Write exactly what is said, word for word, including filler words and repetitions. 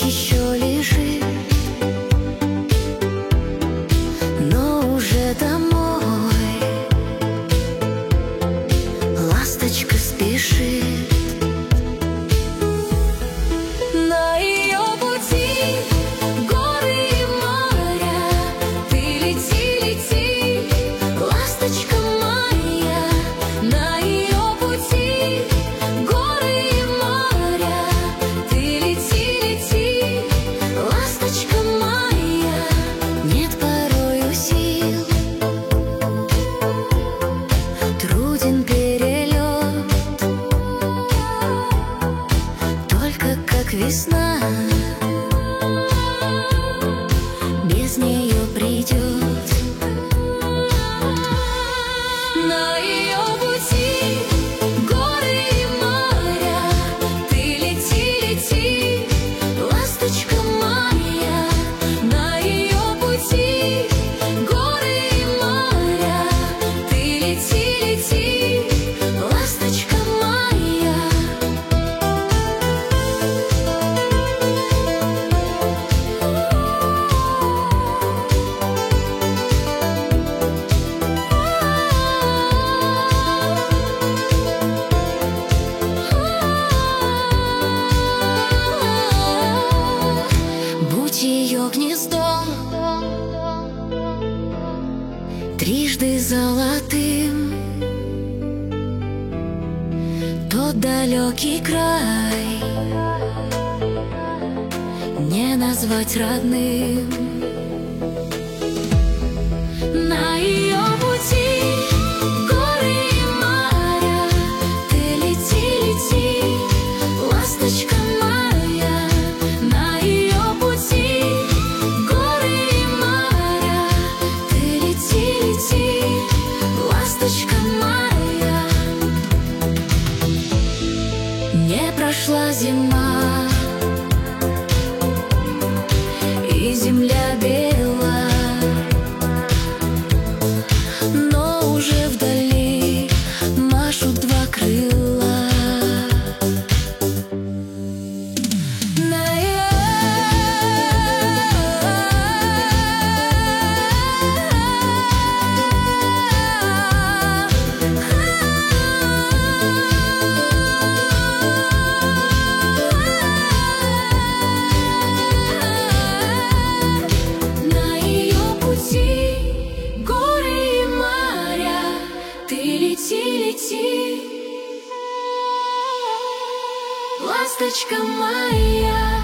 еще лежит, но уже домой ласточка спешит. На ее пути горы и моря, ты лети, лети, ласточка моя. На ее пути горы и моря, ты лети, лети, ласточка моя. Нет порою сил, труден перелет, только как весна без нее придет. На ее пути горы и моря, ты лети, лети, ласточка моя. На ее пути горы и моря, ты лети, лети, ласточка моя. Будь ее гнездом трижды золотым, тот далекий край не назвать родным. На ее пути горы и моря, ты лети, лети, ласточка моя. На ее пути горы и моря, ты лети, лети, ласточка моя. Не прошла зима, и земля бела, но уже вдали машут два крыла. На лети, лети, ласточка моя.